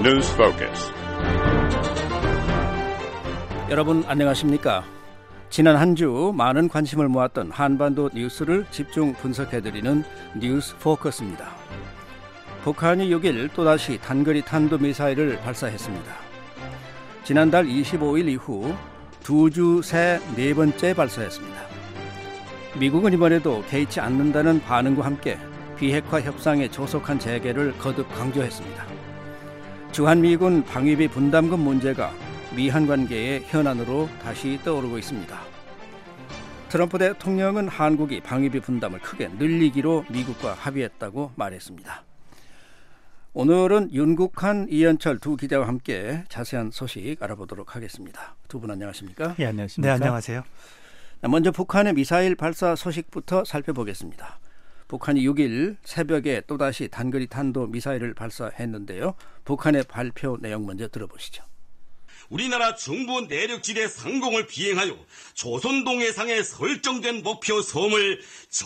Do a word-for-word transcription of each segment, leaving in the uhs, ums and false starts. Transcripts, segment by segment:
News Focus. 여러분 안녕하십니까? 지난 한 주 많은 관심을 모았던 한반도 뉴스를 집중 분석해드리는 뉴스 포커스입니다. 북한이 육 일 또다시 단거리 탄도미사일을 발사했습니다. 지난달 이십오일 이후 두 주 새 네 번째 발사했습니다. 미국은 이번에도 개의치 않는다는 반응과 함께 비핵화 협상의 조속한 재개를 거듭 강조했습니다. 주한미군 방위비 분담금 문제가 미한 관계의 현안으로 다시 떠오르고 있습니다. 트럼프 대통령은 한국이 방위비 분담을 크게 늘리기로 미국과 합의했다고 말했습니다. 오늘은 윤국한, 이현철 두 기자와 함께 자세한 소식 알아보도록 하겠습니다. 두 분 안녕하십니까? 예, 안녕하십니까? 네, 안녕하세요. 먼저 북한의 미사일 발사 소식부터 살펴보겠습니다. 북한이 육 일 새벽에 또다시 단거리 탄도 미사일을 발사했는데요. 북한의 발표 내용 먼저 들어보시죠. 우리나라 중부 내륙지대 상공을 비행하여 조선 동해상에 설정된 목표 섬을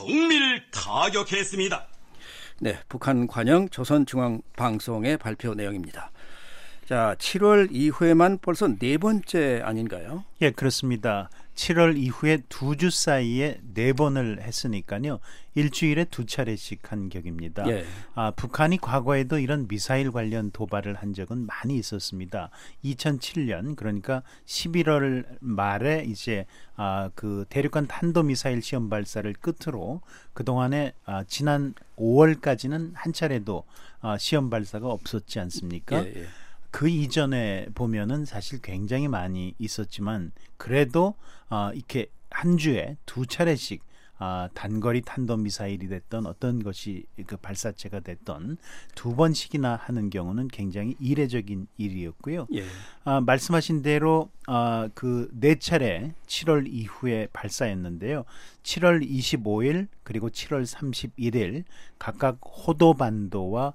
정밀 타격했습니다. 네, 북한 관영 조선중앙방송의 발표 내용입니다. 자, 칠월 이후에만 벌써 네 번째 아닌가요? 예, 그렇습니다. 칠월 이후에 두 주 사이에 네 번을 했으니까요. 일주일에 두 차례씩 한 격입니다. 예. 아, 북한이 과거에도 이런 미사일 관련 도발을 한 적은 많이 있었습니다. 이천칠년 그러니까 십일월 말에 이제 아, 그 대륙간 탄도미사일 시험 발사를 끝으로 그동안에 아, 지난 오월까지는 한 차례도 아, 시험 발사가 없었지 않습니까? 예, 예. 그 이전에 보면은 사실 굉장히 많이 있었지만 그래도 어, 이렇게 한 주에 두 차례씩 어, 단거리 탄도미사일이 됐던 어떤 것이 그 발사체가 됐던 두 번씩이나 하는 경우는 굉장히 이례적인 일이었고요. 예. 어, 말씀하신 대로 어, 그 네 차례 칠월 이후에 발사했는데요. 칠월 이십오일 그리고 칠월 삼십일일 각각 호도반도와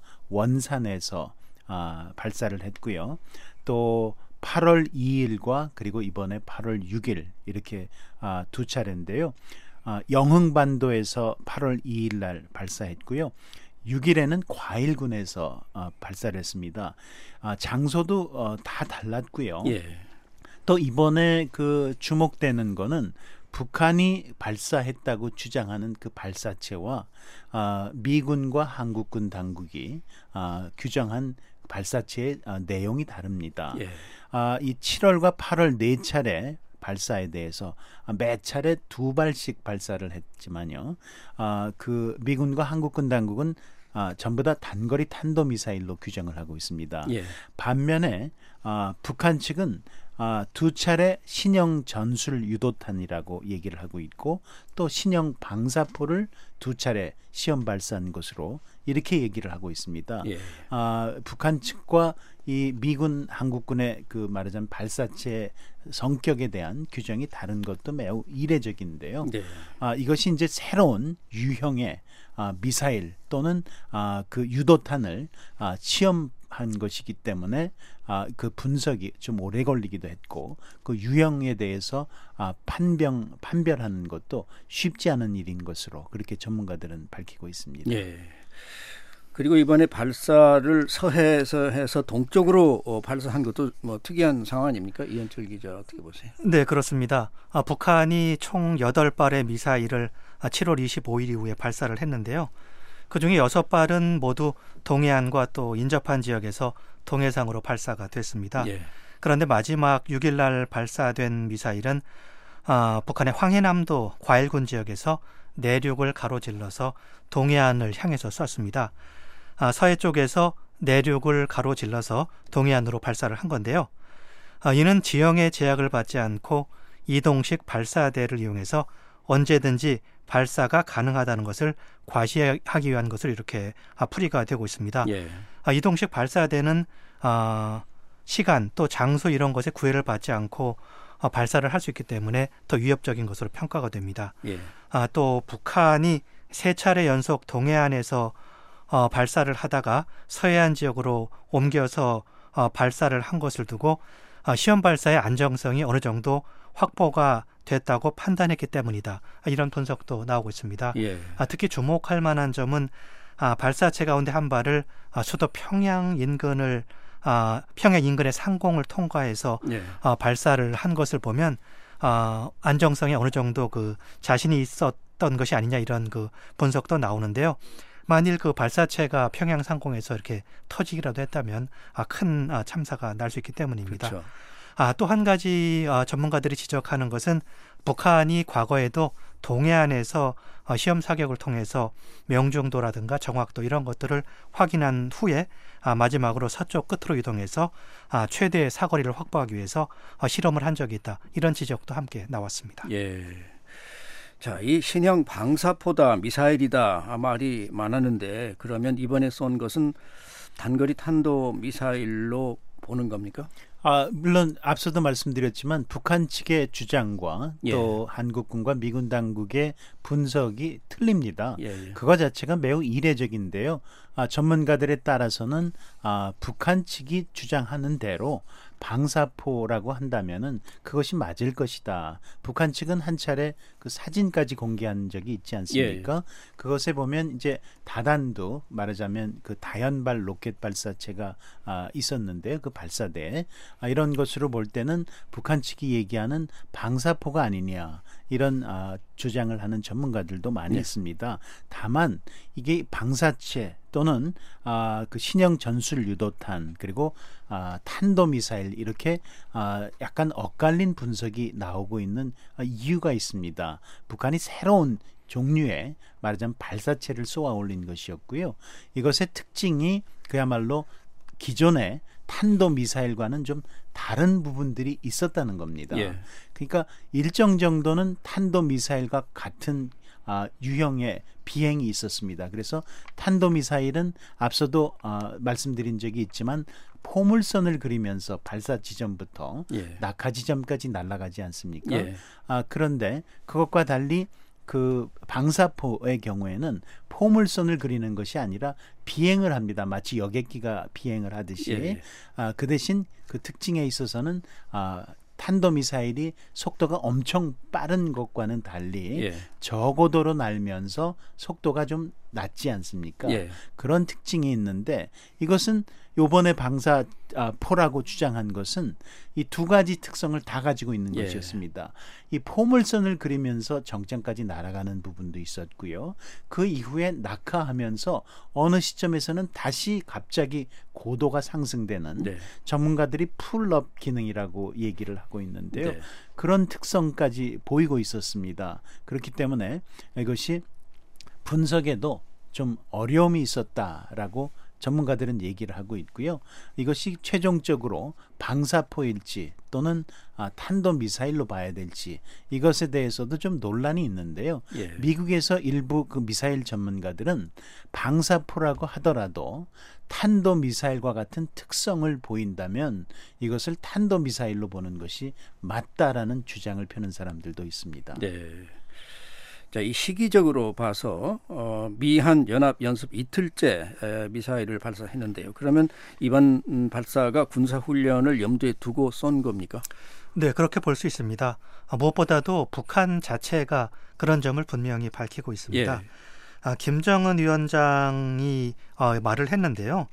원산에서 아, 발사를 했고요. 또 팔월 이일과 그리고 이번에 팔월 육일 이렇게 아, 두 차례인데요. 아, 영흥반도에서 팔월 이일 날 발사했고요. 육일에는 과일군에서 아, 발사를 했습니다. 아, 장소도 어, 다 달랐고요. 예. 또 이번에 그 주목되는 거는 북한이 발사했다고 주장하는 그 발사체와 아, 미군과 한국군 당국이 아, 규정한 발사체의 아, 내용이 다릅니다. 예. 아, 이 칠월과 팔월 네 차례 발사에 대해서 매 차례 두 발씩 발사를 했지만요. 아, 그 미군과 한국군 당국은 아, 전부 다 단거리 탄도미사일로 규정을 하고 있습니다. 예. 반면에 아, 북한 측은 아, 두 차례 신형 전술 유도탄이라고 얘기를 하고 있고 또 신형 방사포를 두 차례 시험 발사한 것으로 이렇게 얘기를 하고 있습니다. 예. 아, 북한 측과 이 미군 한국군의 그 말하자면 발사체 성격에 대한 규정이 다른 것도 매우 이례적인데요. 네. 아, 이것이 이제 새로운 유형의 아, 미사일 또는 아, 그 유도탄을 아, 시험한 것이기 때문에 아, 그 분석이 좀 오래 걸리기도 했고 그 유형에 대해서 아, 판병 판별하는 것도 쉽지 않은 일인 것으로 그렇게 전문가들은 밝히고 있습니다. 예. 그리고 이번에 발사를 서해에서 해서 동쪽으로 어, 발사한 것도 뭐 특이한 상황 아닙니까? 이현철 기자 어떻게 보세요? 네, 그렇습니다. 아, 북한이 총 여덟 발의 미사일을 아, 칠월 이십오일 이후에 발사를 했는데요. 그중에 여섯 발은 모두 동해안과 또 인접한 지역에서 동해상으로 발사가 됐습니다. 예. 그런데 마지막 육일 날 발사된 미사일은 아, 북한의 황해남도 과일군 지역에서 내륙을 가로질러서 동해안을 향해서 쐈습니다. 아, 서해 쪽에서 내륙을 가로질러서 동해안으로 발사를 한 건데요. 아, 이는 지형의 제약을 받지 않고 이동식 발사대를 이용해서 언제든지 발사가 가능하다는 것을 과시하기 위한 것을 이렇게 아, 풀이가 되고 있습니다. 예. 아, 이동식 발사대는 아, 시간 또 장소 이런 것에 구애를 받지 않고 어, 발사를 할 수 있기 때문에 더 위협적인 것으로 평가가 됩니다. 예. 아, 또 북한이 세 차례 연속 동해안에서 어, 발사를 하다가 서해안 지역으로 옮겨서 어, 발사를 한 것을 두고 어, 시험 발사의 안정성이 어느 정도 확보가 됐다고 판단했기 때문이다. 아, 이런 분석도 나오고 있습니다. 예. 아, 특히 주목할 만한 점은 아, 발사체 가운데 한 발을 아, 수도 평양 인근을 아, 평양 인근의 상공을 통과해서 예. 아, 발사를 한 것을 보면 아, 안정성에 어느 정도 그 자신이 있었던 것이 아니냐 이런 그 분석도 나오는데요. 만일 그 발사체가 평양 상공에서 이렇게 터지기라도 했다면 아, 큰 아, 참사가 날 수 있기 때문입니다. 그렇죠. 아, 또 한 가지 아, 전문가들이 지적하는 것은 북한이 과거에도 동해안에서 어, 시험 사격을 통해서 명중도라든가 정확도 이런 것들을 확인한 후에 아, 마지막으로 서쪽 끝으로 이동해서 아, 최대의 사거리를 확보하기 위해서 어, 실험을 한 적이 있다. 이런 지적도 함께 나왔습니다. 예. 자, 이 신형 방사포다, 미사일이다 아, 말이 많았는데 그러면 이번에 쏜 것은 단거리 탄도 미사일로 보는 겁니까? 아, 물론 앞서도 말씀드렸지만 북한 측의 주장과 예. 또 한국군과 미군 당국의 분석이 틀립니다. 예, 예. 그거 자체가 매우 이례적인데요. 아, 전문가들에 따라서는 아, 북한 측이 주장하는 대로 방사포라고 한다면은 그것이 맞을 것이다. 북한 측은 한 차례 그 사진까지 공개한 적이 있지 않습니까? 예. 그것에 보면 이제 다단도 말하자면 그 다연발 로켓 발사체가 아, 있었는데요. 그 발사대 아, 이런 것으로 볼 때는 북한 측이 얘기하는 방사포가 아니냐 이런 아, 주장을 하는 전문가들도 많이 네. 있습니다. 다만 이게 방사체 또는 아, 그 신형 전술 유도탄 그리고 아, 탄도미사일 이렇게 아, 약간 엇갈린 분석이 나오고 있는 아, 이유가 있습니다. 북한이 새로운 종류의 말하자면 발사체를 쏘아 올린 것이었고요. 이것의 특징이 그야말로 기존의 탄도미사일과는 좀 다른 부분들이 있었다는 겁니다. 예. 그러니까 일정 정도는 탄도미사일과 같은 아, 유형의 비행이 있었습니다. 그래서 탄도미사일은 앞서도 아, 말씀드린 적이 있지만 포물선을 그리면서 발사 지점부터 예. 낙하 지점까지 날아가지 않습니까? 예. 아, 그런데 그것과 달리 그 방사포의 경우에는 포물선을 그리는 것이 아니라 비행을 합니다. 마치 여객기가 비행을 하듯이. 예. 아, 그 대신 그 특징에 있어서는 아, 탄도미사일이 속도가 엄청 빠른 것과는 달리 예. 저고도로 날면서 속도가 좀 낮지 않습니까? 예. 그런 특징이 있는데 이것은 요번에 방사포라고 주장한 것은 이 두 가지 특성을 다 가지고 있는 예. 것이었습니다. 이 포물선을 그리면서 정점까지 날아가는 부분도 있었고요. 그 이후에 낙하하면서 어느 시점에서는 다시 갑자기 고도가 상승되는 네. 전문가들이 풀업 기능이라고 얘기를 하고 있는데요. 네. 그런 특성까지 보이고 있었습니다. 그렇기 때문에 이것이 분석에도 좀 어려움이 있었다라고 전문가들은 얘기를 하고 있고요. 이것이 최종적으로 방사포일지 또는 아, 탄도미사일로 봐야 될지 이것에 대해서도 좀 논란이 있는데요. 예. 미국에서 일부 그 미사일 전문가들은 방사포라고 하더라도 탄도미사일과 같은 특성을 보인다면 이것을 탄도미사일로 보는 것이 맞다라는 주장을 펴는 사람들도 있습니다. 네. 자, 이 시기적으로 봐서 어, 미한 연합 연습 이틀째 에, 미사일을 발사했는데요. 그러면 이번 음, 발사가 군사 훈련을 염두에 두고 쏜 겁니까? 네, 그렇게 볼 수 있습니다. 아, 무엇보다도 북한 자체가 그런 점을 분명히 밝히고 있습니다. 예. 아, 김정은 위원장이 어, 말을 했는데요.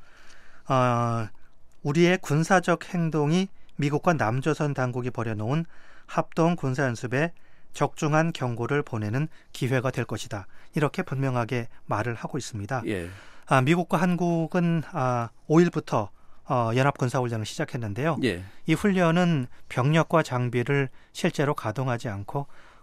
어, 우리의 군사적 행동이 미국과 남조선 당국이 벌여놓은 합동 군사연습에 적중한 경고를 보내는 기회가 될 것이다. 이렇게 분명하게 말을 하고 있습니다. 예. 아, 미국과 한국은 아, 오일부터 어, 연합군사훈련을 시작했는데요. 예. 이 훈련은 병력과 장비를 실제로 가동하지 않고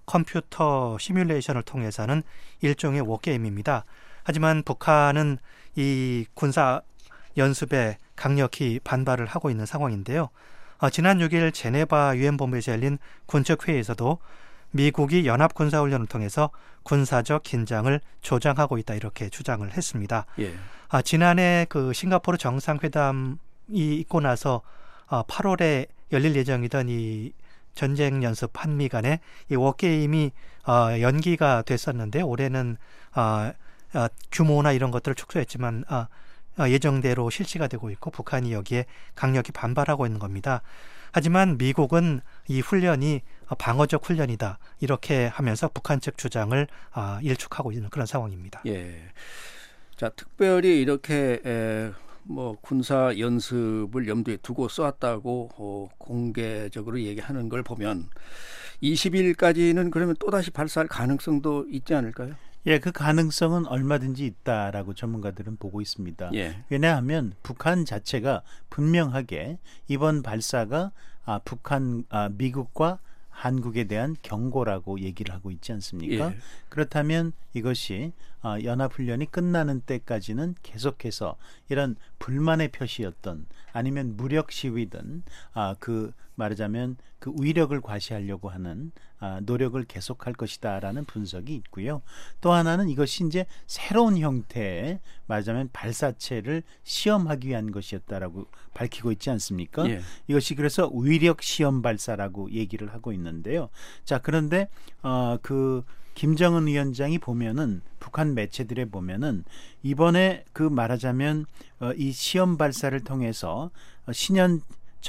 컴퓨터 시뮬레이션을 통해서 하는 일종의 워게임입니다. 하지만 북한은 이 군사 연습에 강력히 반발을 하고 있는 상황인데요. 어, 지난 육 일 제네바 유엔본부에서 열린 군적 회의에서도 미국이 연합군사훈련을 통해서 군사적 긴장을 조장하고 있다 이렇게 주장을 했습니다. 예. 아, 지난해 그 싱가포르 정상회담이 있고 나서 아, 팔월에 열릴 예정이던 이 전쟁 연습 한미 간의 이 워게임이 어, 연기가 됐었는데 올해는 어, 어, 규모나 이런 것들을 축소했지만 어, 어, 예정대로 실시가 되고 있고 북한이 여기에 강력히 반발하고 있는 겁니다. 하지만 미국은 이 훈련이 방어적 훈련이다 이렇게 하면서 북한 측 주장을 어, 일축하고 있는 그런 상황입니다. 예. 자, 특별히 이렇게 에, 뭐 군사 연습을 염두에 두고 쏘았다고 어, 공개적으로 얘기하는 걸 보면 이십 일까지는 그러면 또다시 발사할 가능성도 있지 않을까요? 예, 그 가능성은 얼마든지 있다라고 전문가들은 보고 있습니다. 예. 왜냐하면 북한 자체가 분명하게 이번 발사가 아, 북한 아, 미국과 한국에 대한 경고라고 얘기를 하고 있지 않습니까? 예. 그렇다면 이것이 어, 연합훈련이 끝나는 때까지는 계속해서 이런 불만의 표시였던 아니면 무력 시위든 아, 그 말하자면 그 위력을 과시하려고 하는 아, 노력을 계속할 것이다라는 분석이 있고요. 또 하나는 이것이 이제 새로운 형태의 말하자면 발사체를 시험하기 위한 것이었다라고 밝히고 있지 않습니까? 예. 이것이 그래서 위력 시험 발사라고 얘기를 하고 있는데요. 자, 그런데 어, 그 김정은 위원장이 보면은 북한 매체들에 보면은 이번에 그 말하자면 어, 이 시험 발사를 통해서 어, 신형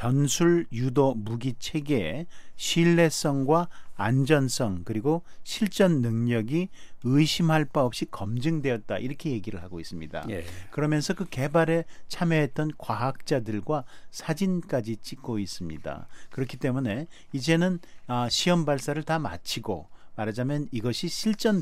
전술 유도 무기 체계의 신뢰성과 안전성 그리고 실전 능력이 의심할 바 없이 검증되었다 이렇게 얘기를 하고 있습니다. 예. 그러면서 그 개발에 참여했던 과학자들과 사진까지 찍고 있습니다. 그렇기 때문에 이제는 아, 시험 발사를 다 마치고 말하자면 이것이 실전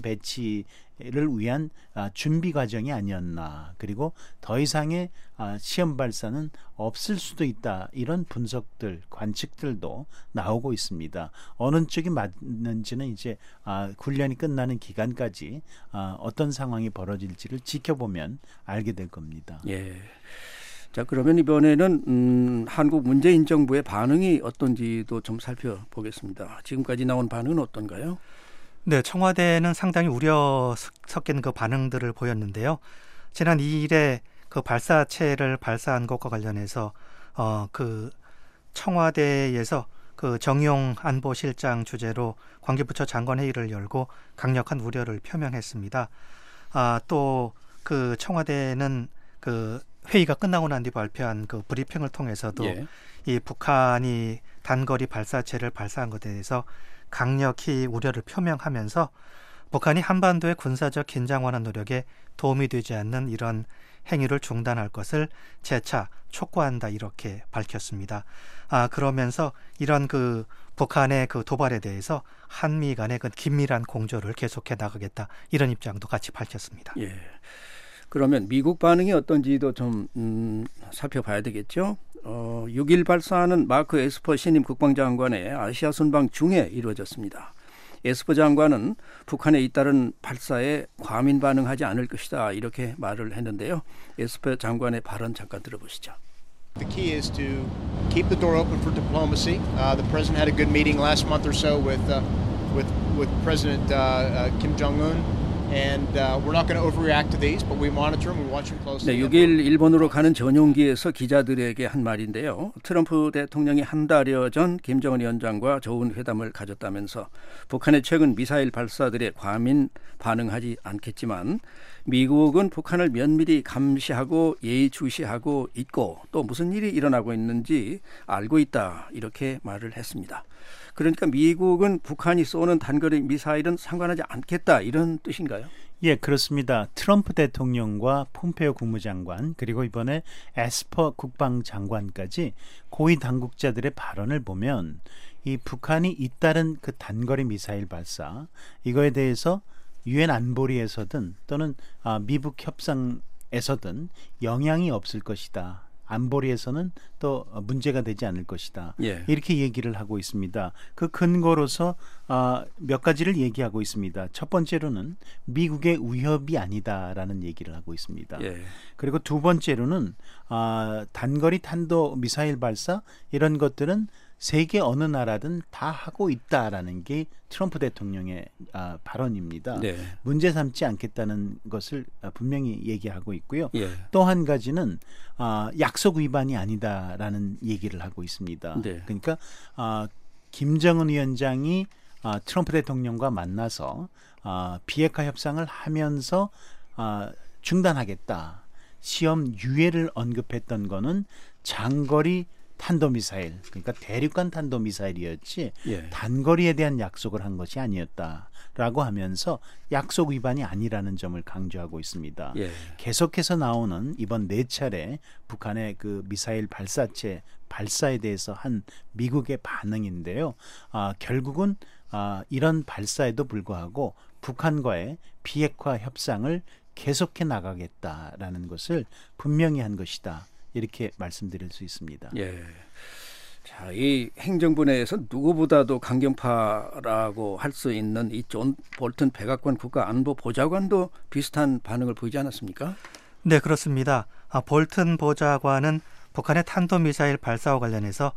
배치를 위한 아, 준비 과정이 아니었나. 그리고 더 이상의 아, 시험 발사는 없을 수도 있다. 이런 분석들, 관측들도 나오고 있습니다. 어느 쪽이 맞는지는 이제 아, 훈련이 끝나는 기간까지 아, 어떤 상황이 벌어질지를 지켜보면 알게 될 겁니다. 예. 자, 그러면 이번에는 음, 한국 문재인 정부의 반응이 어떤지도 좀 살펴보겠습니다. 지금까지 나온 반응은 어떤가요? 네, 청와대는 상당히 우려 섞인 그 반응들을 보였는데요. 지난 이 일에 그 발사체를 발사한 것과 관련해서 어, 그 청와대에서 그 정용 안보실장 주재로 관계부처 장관 회의를 열고 강력한 우려를 표명했습니다. 아, 또 그 청와대는 그 회의가 끝나고 난 뒤 발표한 그 브리핑을 통해서도 예. 이 북한이 단거리 발사체를 발사한 것에 대해서 강력히 우려를 표명하면서 북한이 한반도의 군사적 긴장 완화 노력에 도움이 되지 않는 이런 행위를 중단할 것을 재차 촉구한다 이렇게 밝혔습니다. 아, 그러면서 이런 그 북한의 그 도발에 대해서 한미 간의 그 긴밀한 공조를 계속해 나가겠다 이런 입장도 같이 밝혔습니다. 예. 그러면 미국 반응이 어떤지도 좀 음, 살펴봐야 되겠죠. 어, 육 일 발사는 마크 에스퍼 신임 국방장관의 아시아 순방 중에 이루어졌습니다. 에스퍼 장관은 북한에 잇따른 발사에 과민 반응하지 않을 것이다 이렇게 말을 했는데요. 에스퍼 장관의 발언 잠깐 들어보시죠. The key is to keep the door open for diplomacy. Uh, the president had a good meeting last month or so with uh, with with President uh, uh, Kim Jong-un. And uh, we're not going to overreact to these, but we monitor them, we watch them closely. 네, 육 일 일본으로 가는 전용기에서 기자들에게 한 말인데요. 트럼프 대통령이 한 달여 전 김정은 위원장과 좋은 회담을 가졌다면서 북한의 최근 미사일 발사들에 과민 반응하지 않겠지만 미국은 북한을 면밀히 감시하고 예의주시하고 있고 또 무슨 일이 일어나고 있는지 알고 있다 이렇게 말을 했습니다. 그러니까 미국은 북한이 쏘는 단거리 미사일은 상관하지 않겠다 이런 뜻인가요? 예, 그렇습니다. 트럼프 대통령과 폼페오 국무장관 그리고 이번에 에스퍼 국방장관까지 고위 당국자들의 발언을 보면 이 북한이 잇따른 그 단거리 미사일 발사 이거에 대해서 유엔 안보리에서든 또는 아, 미북 협상에서든 영향이 없을 것이다. 안보리에서는 또 문제가 되지 않을 것이다. 예. 이렇게 얘기를 하고 있습니다. 그 근거로서 어, 몇 가지를 얘기하고 있습니다. 첫 번째로는 미국의 위협이 아니다라는 얘기를 하고 있습니다. 예. 그리고 두 번째로는 어, 단거리 탄도 미사일 발사 이런 것들은 세계 어느 나라든 다 하고 있다라는 게 트럼프 대통령의 아, 발언입니다. 네. 문제 삼지 않겠다는 것을 아, 분명히 얘기하고 있고요. 예. 또 한 가지는 아, 약속 위반이 아니다라는 얘기를 하고 있습니다. 네. 그러니까 아, 김정은 위원장이 아, 트럼프 대통령과 만나서 아, 비핵화 협상을 하면서 아, 중단하겠다. 시험 유예를 언급했던 거는 장거리 탄도미사일, 그러니까 대륙간 탄도미사일이었지 예. 단거리에 대한 약속을 한 것이 아니었다라고 하면서 약속 위반이 아니라는 점을 강조하고 있습니다. 예. 계속해서 나오는 이번 네 차례 북한의 그 미사일 발사체 발사에 대해서 한 미국의 반응인데요. 아, 결국은 아, 이런 발사에도 불구하고 북한과의 비핵화 협상을 계속해 나가겠다라는 것을 분명히 한 것이다. 이렇게 말씀드릴 수 있습니다. 예. 자, 이 행정부 내에서 누구보다도 강경파라고 할 수 있는 이 존 볼튼 백악관 국가안보보좌관도 비슷한 반응을 보이지 않았습니까? 네, 그렇습니다. 아, 볼튼 보좌관은 북한의 탄도미사일 발사와 관련해서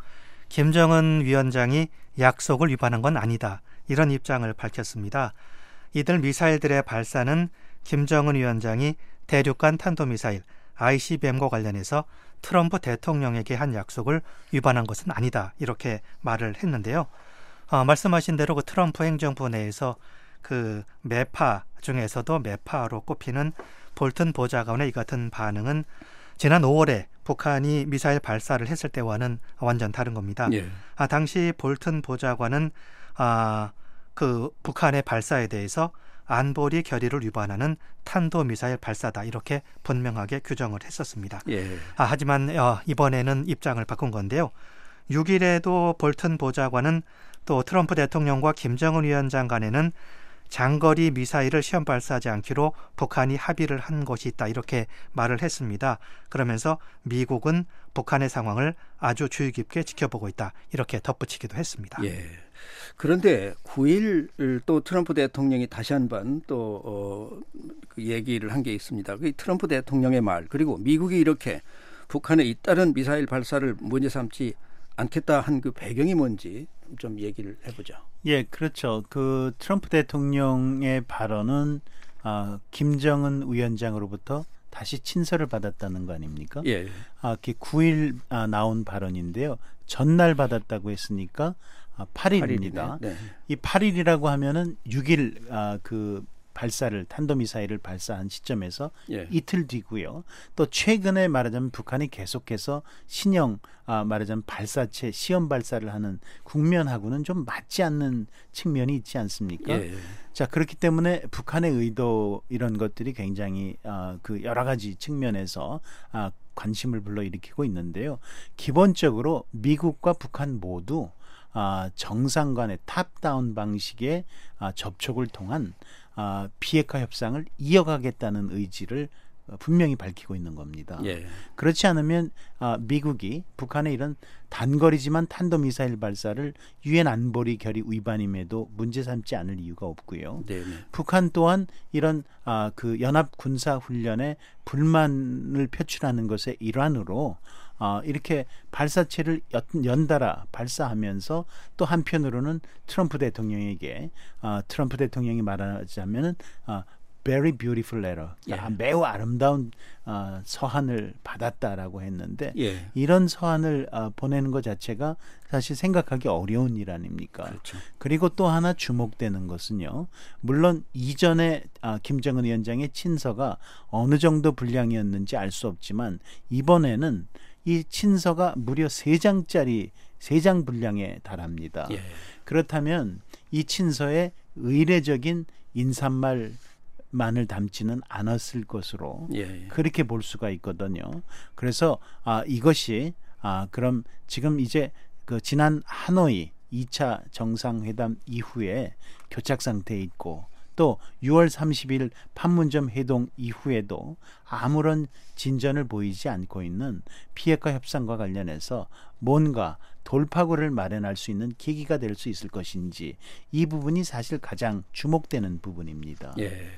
김정은 위원장이 약속을 위반한 건 아니다. 이런 입장을 밝혔습니다. 이들 미사일들의 발사는 김정은 위원장이 대륙간 탄도미사일 아이씨비엠과 관련해서 트럼프 대통령에게 한 약속을 위반한 것은 아니다. 이렇게 말을 했는데요. 어, 말씀하신 대로 그 트럼프 행정부 내에서 그 매파 중에서도 매파로 꼽히는 볼튼 보좌관의 이 같은 반응은 지난 오월에 북한이 미사일 발사를 했을 때와는 완전 다른 겁니다. 예. 아, 당시 볼튼 보좌관은 아, 그 북한의 발사에 대해서 안보리 결의를 위반하는 탄도미사일 발사다 이렇게 분명하게 규정을 했었습니다. 예. 아, 하지만 어, 이번에는 입장을 바꾼 건데요. 육 일에도 볼튼 보좌관은 또 트럼프 대통령과 김정은 위원장 간에는 장거리 미사일을 시험 발사하지 않기로 북한이 합의를 한 것이 있다 이렇게 말을 했습니다. 그러면서 미국은 북한의 상황을 아주 주의 깊게 지켜보고 있다 이렇게 덧붙이기도 했습니다. 예. 그런데 구 일 또 트럼프 대통령이 다시 한번 또 어, 그 얘기를 한 게 있습니다. 그 트럼프 대통령의 말 그리고 미국이 이렇게 북한의 잇따른 미사일 발사를 문제 삼지 않겠다 한 그 배경이 뭔지 좀 얘기를 해보죠. 예, 그렇죠. 그 트럼프 대통령의 발언은 아, 김정은 위원장으로부터 다시 친서를 받았다는 거 아닙니까? 예. 아, 그 구 일 아, 나온 발언인데요. 전날 받았다고 했으니까 아, 팔 일입니다. 네. 이 팔 일이라고 하면은 육 일 아, 그 발사를 탄도미사일을 발사한 시점에서 예. 이틀 뒤고요. 또 최근에 말하자면 북한이 계속해서 신형 아, 말하자면 발사체 시험 발사를 하는 국면하고는 좀 맞지 않는 측면이 있지 않습니까? 예. 자, 그렇기 때문에 북한의 의도 이런 것들이 굉장히 아, 그 여러 가지 측면에서 아, 관심을 불러일으키고 있는데요. 기본적으로 미국과 북한 모두 아, 정상 간의 탑다운 방식의 아, 접촉을 통한 아, 비핵화 협상을 이어가겠다는 의지를 분명히 밝히고 있는 겁니다. 예. 그렇지 않으면 아, 미국이 북한의 이런 단거리지만 탄도미사일 발사를 유엔 안보리 결의 위반임에도 문제 삼지 않을 이유가 없고요. 네. 북한 또한 이런 아, 그 연합 군사 훈련에 불만을 표출하는 것의 일환으로 어, 이렇게 발사체를 연달아 발사하면서 또 한편으로는 트럼프 대통령에게 어, 트럼프 대통령이 말하자면은 어, very beautiful letter, 예. 매우 아름다운 어, 서한을 받았다라고 했는데 예. 이런 서한을 어, 보내는 것 자체가 사실 생각하기 어려운 일 아닙니까? 그렇죠. 그리고 또 하나 주목되는 것은요. 물론 이전에 아, 김정은 위원장의 친서가 어느 정도 분량이었는지 알 수 없지만 이번에는 이 친서가 무려 세 장짜리 세 장 분량에 달합니다. 예. 그렇다면 이 친서에 의례적인 인사말만을 담지는 않았을 것으로 예. 그렇게 볼 수가 있거든요. 그래서 아, 이것이 아, 그럼 지금 이제 그 지난 하노이 이 차 정상회담 이후에 교착 상태에 있고 또 유월 삼십일 판문점 회동 이후에도 아무런 진전을 보이지 않고 있는 비핵화 협상과 관련해서 뭔가 돌파구를 마련할 수 있는 계기가 될 수 있을 것인지 이 부분이 사실 가장 주목되는 부분입니다. 예.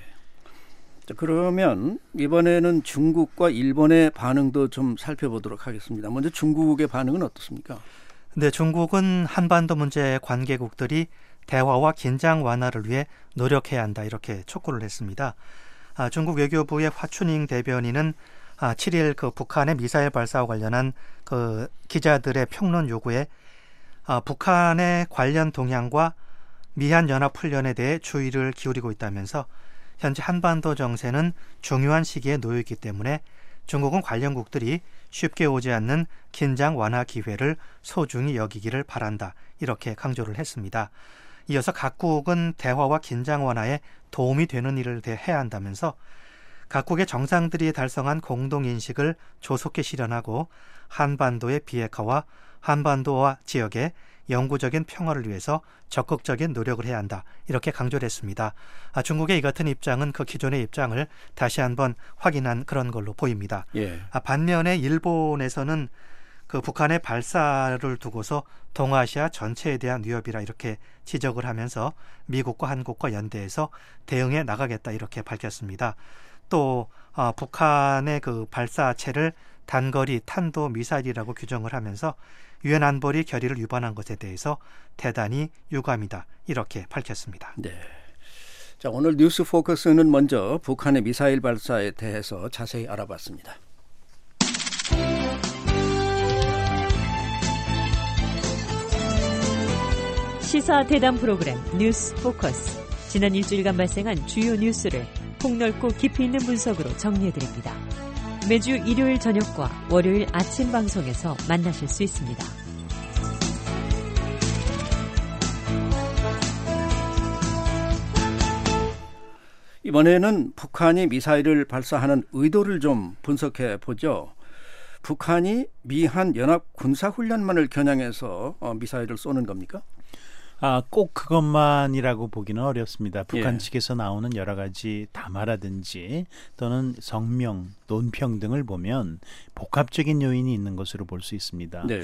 자, 그러면 이번에는 중국과 일본의 반응도 좀 살펴보도록 하겠습니다. 먼저 중국의 반응은 어떻습니까? 네, 중국은 한반도 문제 관계국들이 대화와 긴장 완화를 위해 노력해야 한다 이렇게 촉구를 했습니다. 아, 중국 외교부의 화춘잉 대변인은 아, 칠 일 그 북한의 미사일 발사와 관련한 그 기자들의 평론 요구에 아, 북한의 관련 동향과 미한 연합 훈련에 대해 주의를 기울이고 있다면서 현재 한반도 정세는 중요한 시기에 놓여 있기 때문에 중국은 관련국들이 쉽게 오지 않는 긴장 완화 기회를 소중히 여기기를 바란다. 이렇게 강조를 했습니다. 이어서 각국은 대화와 긴장 완화에 도움이 되는 일을 해야 한다면서 각국의 정상들이 달성한 공동인식을 조속히 실현하고 한반도의 비핵화와 한반도와 지역의 영구적인 평화를 위해서 적극적인 노력을 해야 한다. 이렇게 강조를 했습니다. 아, 중국의 이 같은 입장은 그 기존의 입장을 다시 한번 확인한 그런 걸로 보입니다. 예. 아, 반면에 일본에서는 그 북한의 발사를 두고서 동아시아 전체에 대한 위협이라 이렇게 지적을 하면서 미국과 한국과 연대해서 대응해 나가겠다 이렇게 밝혔습니다. 또 어, 북한의 그 발사체를 단거리 탄도 미사일이라고 규정을 하면서 유엔 안보리 결의를 위반한 것에 대해서 대단히 유감이다 이렇게 밝혔습니다. 네. 자, 오늘 뉴스 포커스는 먼저 북한의 미사일 발사에 대해서 자세히 알아봤습니다. 시사 대담 프로그램 뉴스 포커스. 지난 일주일간 발생한 주요 뉴스를 폭넓고 깊이 있는 분석으로 정리해드립니다. 매주 일요일 저녁과 월요일 아침 방송에서 만나실 수 있습니다. 이번에는 북한이 미사일을 발사하는 의도를 좀 분석해 보죠. 북한이 미한 연합 군사훈련만을 겨냥해서 미사일을 쏘는 겁니까? 아, 꼭 그것만이라고 보기는 어렵습니다. 북한 예. 측에서 나오는 여러 가지 담화라든지 또는 성명, 논평 등을 보면 복합적인 요인이 있는 것으로 볼 수 있습니다. 네.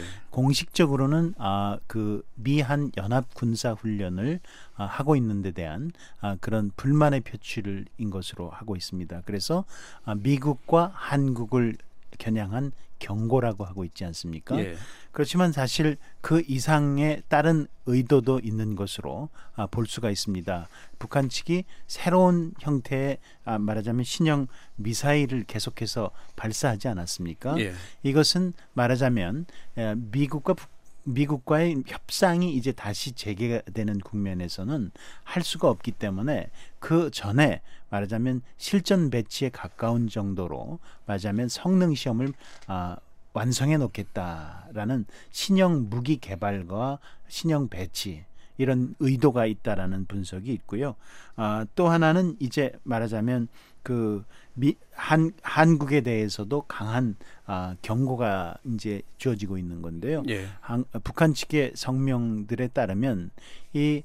공식적으로는 아, 그 미한 연합 군사 훈련을 아, 하고 있는 데 대한 아, 그런 불만의 표출인 것으로 하고 있습니다. 그래서 아, 미국과 한국을 겨냥한 경고라고 하고 있지 않습니까? 예. 그렇지만 사실 그 이상의 다른 의도도 있는 것으로 아, 볼 수가 있습니다. 북한 측이 새로운 형태의 아, 말하자면 신형 미사일을 계속해서 발사하지 않았습니까? 예. 이것은 말하자면 에, 미국과 북 미국과의 협상이 이제 다시 재개되는 국면에서는 할 수가 없기 때문에 그 전에 말하자면 실전 배치에 가까운 정도로 말하자면 성능 시험을 아, 완성해 놓겠다라는 신형 무기 개발과 신형 배치 이런 의도가 있다라는 분석이 있고요. 아, 또 하나는 이제 말하자면 그 미, 한, 한국에 대해서도 강한 아, 경고가 이제 주어지고 있는 건데요. 예. 한, 북한 측의 성명들에 따르면 이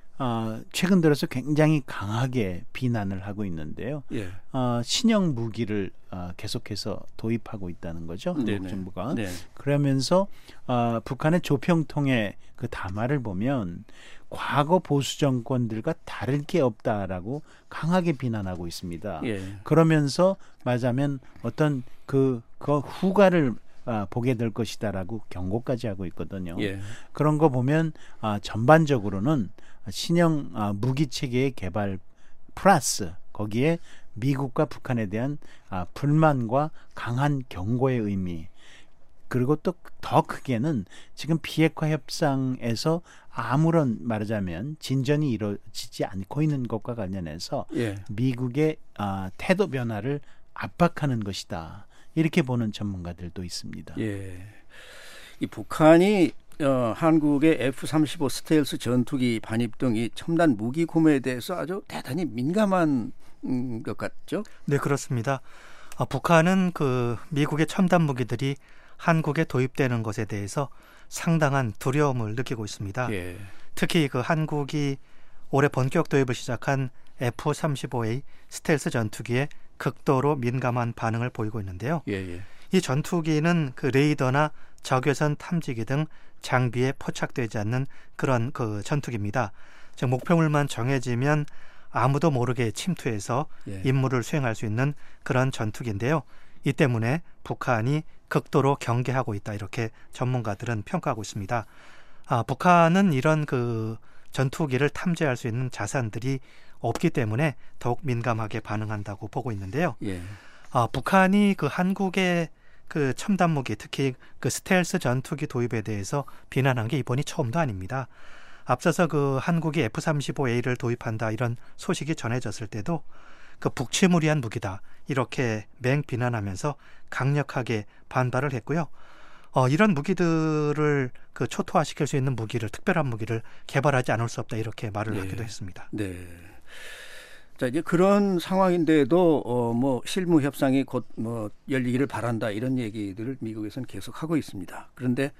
어, 최근 들어서 굉장히 강하게 비난을 하고 있는데요. 예. 어, 신형 무기를 어, 계속해서 도입하고 있다는 거죠. 한국 네네. 정부가. 네. 그러면서 어, 북한의 조평통의 그 담화를 보면 과거 보수 정권들과 다를 게 없다라고 강하게 비난하고 있습니다. 예. 그러면서 말하자면 어떤 그, 그 후가를 아, 보게 될 것이다라고 경고까지 하고 있거든요. 예. 그런 거 보면 아, 전반적으로는 신형 아, 무기 체계의 개발 플러스 거기에 미국과 북한에 대한 아, 불만과 강한 경고의 의미 그리고 또 더 크게는 지금 비핵화 협상에서 아무런 말하자면 진전이 이루어지지 않고 있는 것과 관련해서 예. 미국의 아, 태도 변화를 압박하는 것이다. 이렇게 보는 전문가들도 있습니다. 예. 이 북한이 어, 한국의 에프 삼십오 스텔스 전투기 반입 등 이 첨단 무기 구매에 대해서 아주 대단히 민감한 음, 것 같죠? 네, 그렇습니다. 어, 북한은 그 미국의 첨단 무기들이 한국에 도입되는 것에 대해서 상당한 두려움을 느끼고 있습니다. 예. 특히 그 한국이 올해 본격 도입을 시작한 에프 삼십오 에이 스텔스 전투기에 극도로 민감한 반응을 보이고 있는데요. 예, 예. 이 전투기는 그 레이더나 적외선 탐지기 등 장비에 포착되지 않는 그런 그 전투기입니다. 즉 목표물만 정해지면 아무도 모르게 침투해서 예. 임무를 수행할 수 있는 그런 전투기인데요. 이 때문에 북한이 극도로 경계하고 있다 이렇게 전문가들은 평가하고 있습니다. 아, 북한은 이런 그 전투기를 탐지할 수 있는 자산들이 없기 때문에 더욱 민감하게 반응한다고 보고 있는데요. 예. 아, 북한이 그 한국의 그 첨단 무기, 특히 그 스텔스 전투기 도입에 대해서 비난한 게 이번이 처음도 아닙니다. 앞서서 그 한국이 에프 삼십오 에이를 도입한다 이런 소식이 전해졌을 때도 그 북치무리한 무기다 이렇게 맹비난하면서 강력하게 반발을 했고요. 어, 이런 무기들을 그 초토화시킬 수 있는 무기를 특별한 무기를 개발하지 않을 수 없다 이렇게 말을 네. 하기도 했습니다. 네. 자, 이제 그런 상황인데도 어, 뭐 실무 협상이 곧 뭐 열리기를 바란다 이런 얘기들을 미국에서는 계속 하고 있습니다. 그런데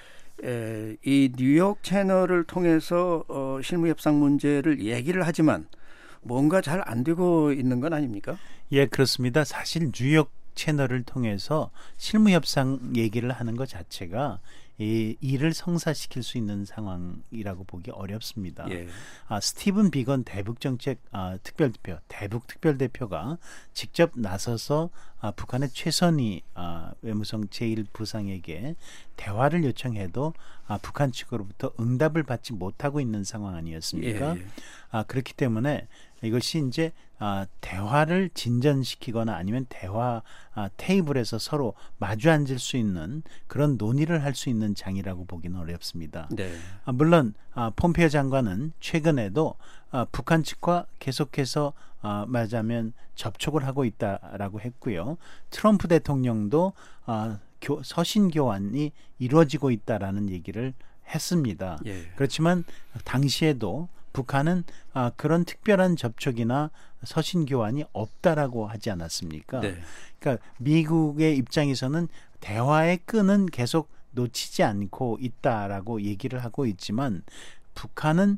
에, 이 뉴욕 채널을 통해서 어, 실무 협상 문제를 얘기를 하지만 뭔가 잘 안 되고 있는 건 아닙니까? 예, 그렇습니다. 사실 뉴욕 채널을 통해서 실무 협상 얘기를 하는 것 자체가 이 일을 성사시킬 수 있는 상황이라고 보기 어렵습니다. 예. 아, 스티븐 비건 대북정책 아, 특별대표, 대북 특별대표가 직접 나서서 아, 북한의 최선희 아, 외무성 제일 부상에게 대화를 요청해도 아, 북한 측으로부터 응답을 받지 못하고 있는 상황 아니었습니까? 예, 예. 아, 그렇기 때문에 이것이 이제 아, 대화를 진전시키거나 아니면 대화 아, 테이블에서 서로 마주 앉을 수 있는 그런 논의를 할 수 있는 장이라고 보기는 어렵습니다. 네. 아, 물론 아, 폼페이오 장관은 최근에도 아, 북한 측과 계속해서 아, 말하자면 접촉을 하고 있다라고 했고요. 트럼프 대통령도 아, 교, 서신 교환이 이루어지고 있다라는 얘기를 했습니다. 예. 그렇지만 당시에도 북한은 아, 그런 특별한 접촉이나 서신 교환이 없다라고 하지 않았습니까? 네. 그러니까 미국의 입장에서는 대화의 끈은 계속 놓치지 않고 있다라고 얘기를 하고 있지만 북한은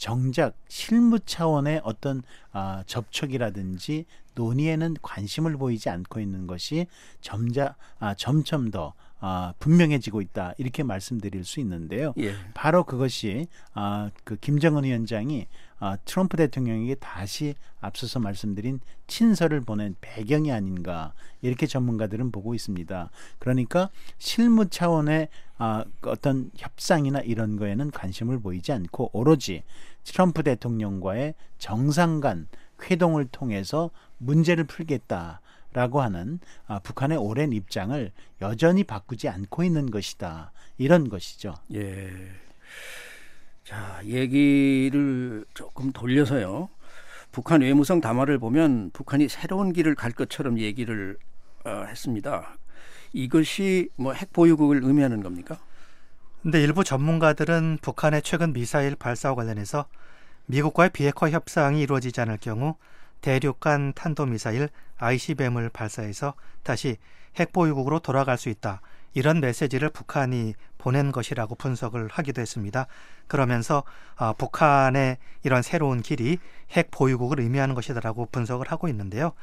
정작 실무 차원의 어떤 아, 접촉이라든지 논의에는 관심을 보이지 않고 있는 것이 점자, 아, 점점 더 아, 분명해지고 있다 이렇게 말씀드릴 수 있는데요. 예. 바로 그것이 아, 그 김정은 위원장이 아, 트럼프 대통령에게 다시 앞서서 말씀드린 친서를 보낸 배경이 아닌가 이렇게 전문가들은 보고 있습니다. 그러니까 실무 차원의 아, 어떤 협상이나 이런 거에는 관심을 보이지 않고 오로지 트럼프 대통령과의 정상 간 회동을 통해서 문제를 풀겠다라고 하는 아, 북한의 오랜 입장을 여전히 바꾸지 않고 있는 것이다. 이런 것이죠. 예. 자, 얘기를 조금 돌려서요. 북한 외무성 담화를 보면 북한이 새로운 길을 갈 것처럼 얘기를 어, 했습니다. 이것이 뭐 핵 보유국을 의미하는 겁니까? 근데 일부 전문가들은 북한의 최근 미사일 발사와 관련해서 미국과의 비핵화 협상이 이루어지지 않을 경우 대륙간 탄도미사일 아이씨비엠을 발사해서 다시 핵보유국으로 돌아갈 수 있다. 이런 메시지를 북한이 보낸 것이라고 분석을 하기도 했습니다. 그러면서 아, 북한의 이런 새로운 길이 핵보유국을 의미하는 것이다라고 분석을 하고 있는데요.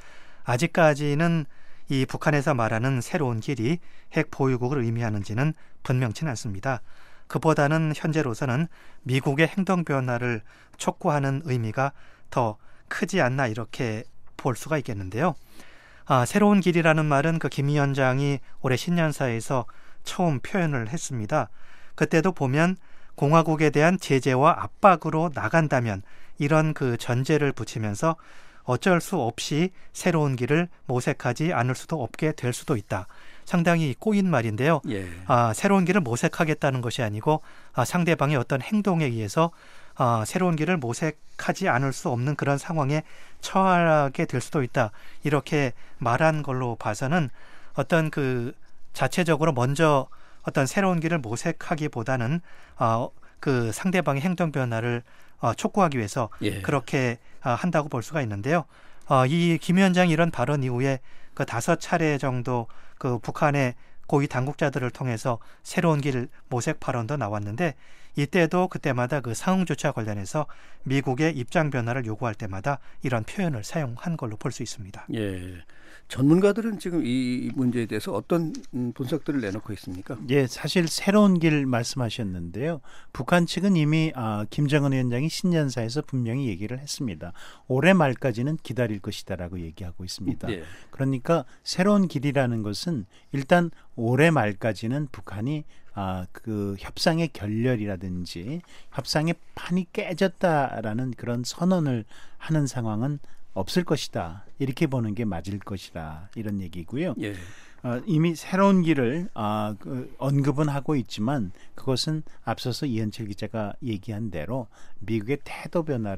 아직까지는 이 북한에서 말하는 새로운 길이 핵보유국을 의미하는지는 분명치는 않습니다. 그보다는 현재로서는 미국의 행동 변화를 촉구하는 의미가 더 크지 않나 이렇게 볼 수가 있겠는데요. 아, 새로운 길이라는 말은 그 김 위원장이 올해 신년사에서 처음 표현을 했습니다. 그때도 보면 공화국에 대한 제재와 압박으로 나간다면 이런 그 전제를 붙이면서 어쩔 수 없이 새로운 길을 모색하지 않을 수도 없게 될 수도 있다. 상당히 꼬인 말인데요. 예. 아, 새로운 길을 모색하겠다는 것이 아니고 아, 상대방의 어떤 행동에 의해서 아, 새로운 길을 모색하지 않을 수 없는 그런 상황에 처하게 될 수도 있다. 이렇게 말한 걸로 봐서는 어떤 그 자체적으로 먼저 어떤 새로운 길을 모색하기보다는 아, 그 상대방의 행동 변화를 어, 촉구하기 위해서 예. 그렇게 어, 한다고 볼 수가 있는데요. 어, 이 김 위원장이 이런 발언 이후에 그 다섯 차례 정도 그 북한의 고위 당국자들을 통해서 새로운 길 모색 발언도 나왔는데 이때도 그때마다 그 상응조치와 관련해서 미국의 입장 변화를 요구할 때마다 이런 표현을 사용한 걸로 볼 수 있습니다. 예. 전문가들은 지금 이 문제에 대해서 어떤 분석들을 내놓고 있습니까? 예, 사실 새로운 길 말씀하셨는데요. 북한 측은 이미 아, 김정은 위원장이 신년사에서 분명히 얘기를 했습니다. 올해 말까지는 기다릴 것이다라고 얘기하고 있습니다. 예. 그러니까 새로운 길이라는 것은 일단 올해 말까지는 북한이 아, 그 협상의 결렬이라든지 협상의 판이 깨졌다라는 그런 선언을 하는 상황은 없을 것이다. 이렇게 보는 게 맞을 것이다. 이런 얘기고요. 예. 어, 이미 새로운 길을 어, 그 언급은 하고 있지만 그것은 앞서서 이현철 기자가 얘기한 대로 미국의 태도 변화를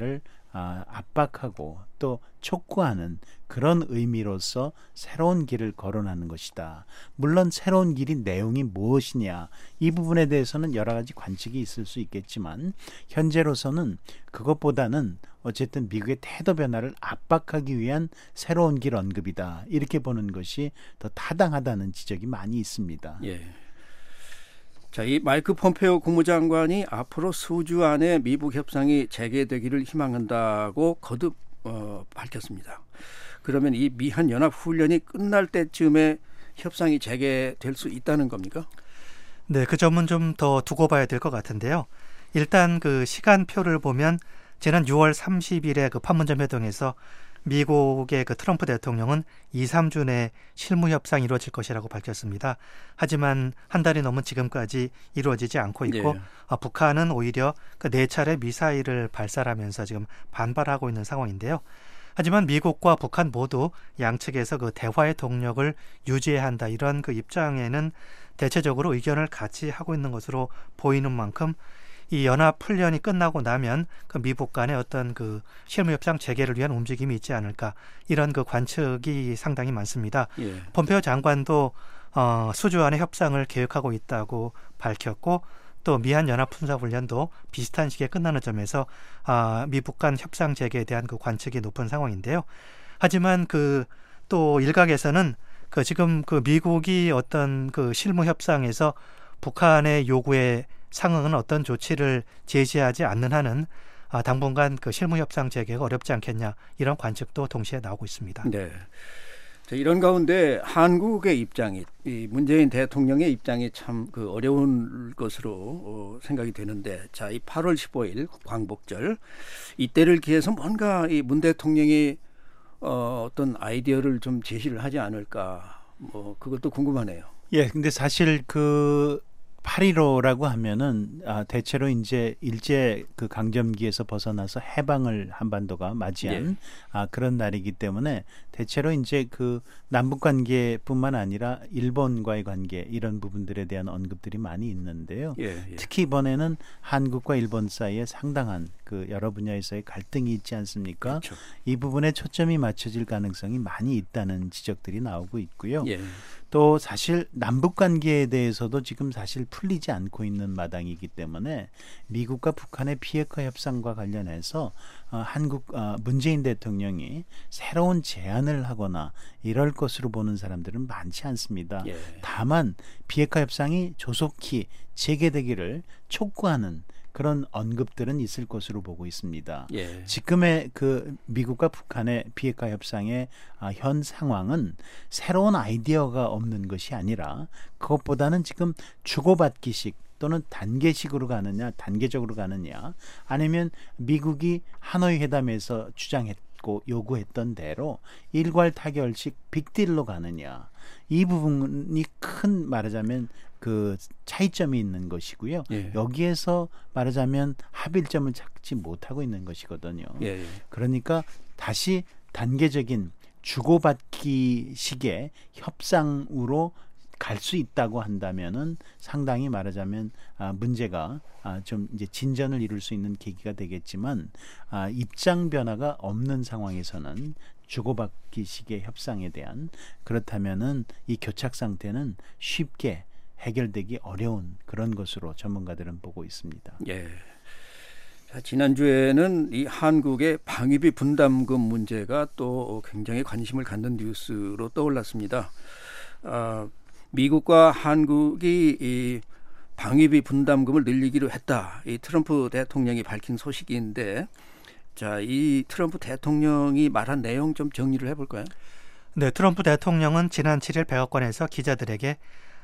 아, 압박하고 또 촉구하는 그런 의미로서 새로운 길을 거론하는 것이다. 물론 새로운 길이 내용이 무엇이냐 이 부분에 대해서는 여러 가지 관측이 있을 수 있겠지만 현재로서는 그것보다는 어쨌든 미국의 태도 변화를 압박하기 위한 새로운 길 언급이다. 이렇게 보는 것이 더 타당하다는 지적이 많이 있습니다. 예. 자, 이 마이크 폼페오 국무장관이 앞으로 수주 안에 미북 협상이 재개되기를 희망한다고 거듭 어, 밝혔습니다. 그러면 이 미한 연합 훈련이 끝날 때쯤에 협상이 재개될 수 있다는 겁니까? 네, 그 점은 좀 더 두고 봐야 될 것 같은데요. 일단 그 시간표를 보면 지난 유월 삼십일에 그 판문점 회동에서 미국의 그 트럼프 대통령은 이, 삼 주 내에 실무 협상이 이루어질 것이라고 밝혔습니다. 하지만 한 달이 넘은 지금까지 이루어지지 않고 있고 네. 어, 북한은 오히려 그 네 차례 미사일을 발사하면서 지금 반발하고 있는 상황인데요. 하지만 미국과 북한 모두 양측에서 그 대화의 동력을 유지해야 한다 이런 그 입장에는 대체적으로 의견을 같이 하고 있는 것으로 보이는 만큼 이 연합 훈련이 끝나고 나면 그 미북 간의 어떤 그 실무협상 재개를 위한 움직임이 있지 않을까 이런 그 관측이 상당히 많습니다. 예. 폼페오 장관도 어, 수주 안에 협상을 계획하고 있다고 밝혔고 또 미한 연합 군사 훈련도 비슷한 시기에 끝나는 점에서 아, 미북 간 협상 재개에 대한 그 관측이 높은 상황인데요. 하지만 그 또 일각에서는 그 지금 그 미국이 어떤 그 실무 협상에서 북한의 요구에 상응은 어떤 조치를 제시하지 않는 한은 아, 당분간 그 실무 협상 재개가 어렵지 않겠냐 이런 관측도 동시에 나오고 있습니다. 네. 자, 이런 가운데 한국의 입장이 이 문재인 대통령의 입장이 참 그 어려운 것으로 어, 생각이 되는데, 자, 이 팔월 십오일 광복절 이때를 기해서 뭔가 이 문 대통령이 어, 어떤 아이디어를 좀 제시를 하지 않을까, 뭐 그것도 궁금하네요. 예, 근데 사실 그 팔일오라고 하면은 아, 대체로 이제 일제 그 강점기에서 벗어나서 해방을 한반도가 맞이한 예. 아, 그런 날이기 때문에 대체로 이제 그 남북 관계뿐만 아니라 일본과의 관계 이런 부분들에 대한 언급들이 많이 있는데요. 예, 예. 특히 이번에는 한국과 일본 사이에 상당한 그 여러 분야에서의 갈등이 있지 않습니까? 그렇죠. 이 부분에 초점이 맞춰질 가능성이 많이 있다는 지적들이 나오고 있고요. 예. 또 사실 남북 관계에 대해서도 지금 사실 풀리지 않고 있는 마당이기 때문에 미국과 북한의 비핵화 협상과 관련해서 어, 한국 어, 문재인 대통령이 새로운 제안을 하거나 이럴 것으로 보는 사람들은 많지 않습니다. 예. 다만 비핵화 협상이 조속히 재개되기를 촉구하는 그런 언급들은 있을 것으로 보고 있습니다. 예. 지금의 그 미국과 북한의 비핵화 협상의 아, 현 상황은 새로운 아이디어가 없는 것이 아니라 그것보다는 지금 주고받기식 또는 단계식으로 가느냐, 단계적으로 가느냐, 아니면 미국이 하노이 회담에서 주장했고 요구했던 대로 일괄 타결식 빅딜로 가느냐, 이 부분이 큰 말하자면 그 차이점이 있는 것이고요. 예. 여기에서 말하자면 합일점을 찾지 못하고 있는 것이거든요. 예. 그러니까 다시 단계적인 주고받기 식의 협상으로 갈 수 있다고 한다면은 상당히 말하자면 아, 문제가 아, 좀 이제 진전을 이룰 수 있는 계기가 되겠지만 아, 입장 변화가 없는 상황에서는 주고받기 식의 협상에 대한 그렇다면은 이 교착 상태는 쉽게 해결되기 어려운 그런 것으로 전문가들은 보고 있습니다. 예. 자, 지난주에는 이 한국의 방위비 분담금 문제가 또 굉장히 관심을 갖는 뉴스로 떠올랐습니다. 아, 미국과 한국이 이 방위비 분담금을 늘리기로 했다. 이 트럼프 대통령이 밝힌 소식인데, 자, 이 트럼프 대통령이 말한 내용 좀 정리를 해볼까요? 네, 트럼프 대통령은 지난 칠일 백악관에서 기자들에게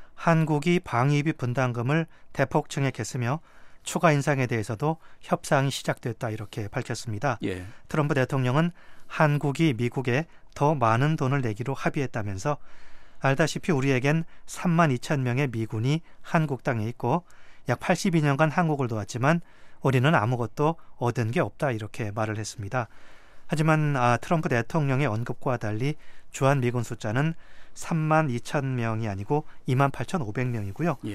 한국이 방위비 분담금을 대폭 증액했으며 추가 인상에 대해서도 협상이 시작됐다 이렇게 밝혔습니다. 예. 트럼프 대통령은 한국이 미국에 더 많은 돈을 내기로 합의했다면서 알다시피 우리에겐 삼만 이천 명의 미군이 한국 땅에 있고 약 팔십이 년간 한국을 도왔지만 우리는 아무것도 얻은 게 없다 이렇게 말을 했습니다. 하지만 아, 트럼프 대통령의 언급과 달리 주한 미군 숫자는 삼만 이천 명이 아니고 이만 팔천오백 명이고요. 예.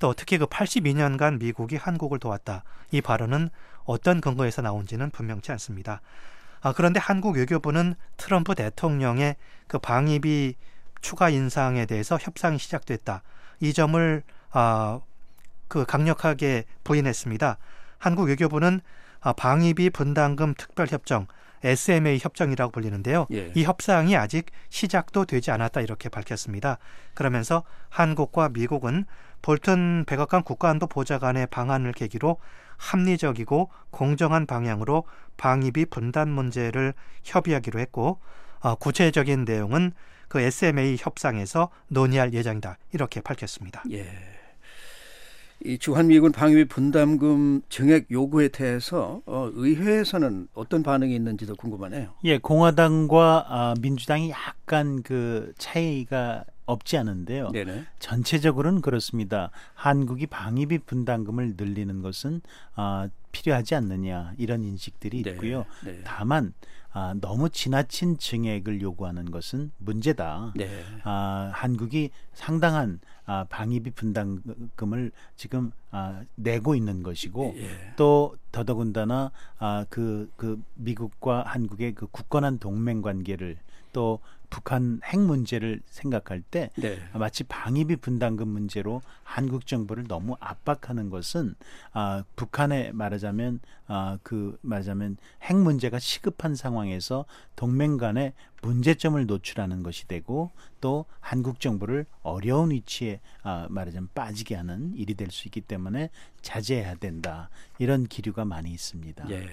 또 특히 그 팔십이 년간 미국이 한국을 도왔다. 이 발언은 어떤 근거에서 나온지는 분명치 않습니다. 아, 그런데 한국 외교부는 트럼프 대통령의 그 방위비 추가 인상에 대해서 협상이 시작됐다. 이 점을 아, 그 강력하게 부인했습니다. 한국 외교부는 아, 방위비 분담금 특별협정 에스엠에이 협정이라고 불리는데요. 예. 이 협상이 아직 시작도 되지 않았다 이렇게 밝혔습니다. 그러면서 한국과 미국은 볼튼 백악관 국가안보 보좌관의 방안을 계기로 합리적이고 공정한 방향으로 방위비 분담 문제를 협의하기로 했고 어, 구체적인 내용은 그 에스엠에이 협상에서 논의할 예정이다 이렇게 밝혔습니다. 예. 이 주한미군 방위비 분담금 증액 요구에 대해서 어, 의회에서는 어떤 반응이 있는지도 궁금하네요. 예, 공화당과 아, 민주당이 약간 그 차이가 없지 않은데요. 네네. 전체적으로는 그렇습니다. 한국이 방위비 분담금을 늘리는 것은 아, 필요하지 않느냐 이런 인식들이 있고요. 네, 네. 다만 아, 너무 지나친 증액을 요구하는 것은 문제다. 네. 아, 한국이 상당한 아, 방위비 분담금을 지금 아, 내고 있는 것이고 예. 또 더더군다나 아, 그, 그 미국과 한국의 그 굳건한 동맹 관계를 또 북한 핵 문제를 생각할 때 네. 마치 방위비 분담금 문제로 한국 정부를 너무 압박하는 것은 아, 북한에 말하자면 아, 그 말하자면 핵 문제가 시급한 상황에서 동맹 간의 문제점을 노출하는 것이 되고 또 한국 정부를 어려운 위치에 아, 말하자면 빠지게 하는 일이 될 수 있기 때문에 자제해야 된다. 이런 기류가 많이 있습니다. 예.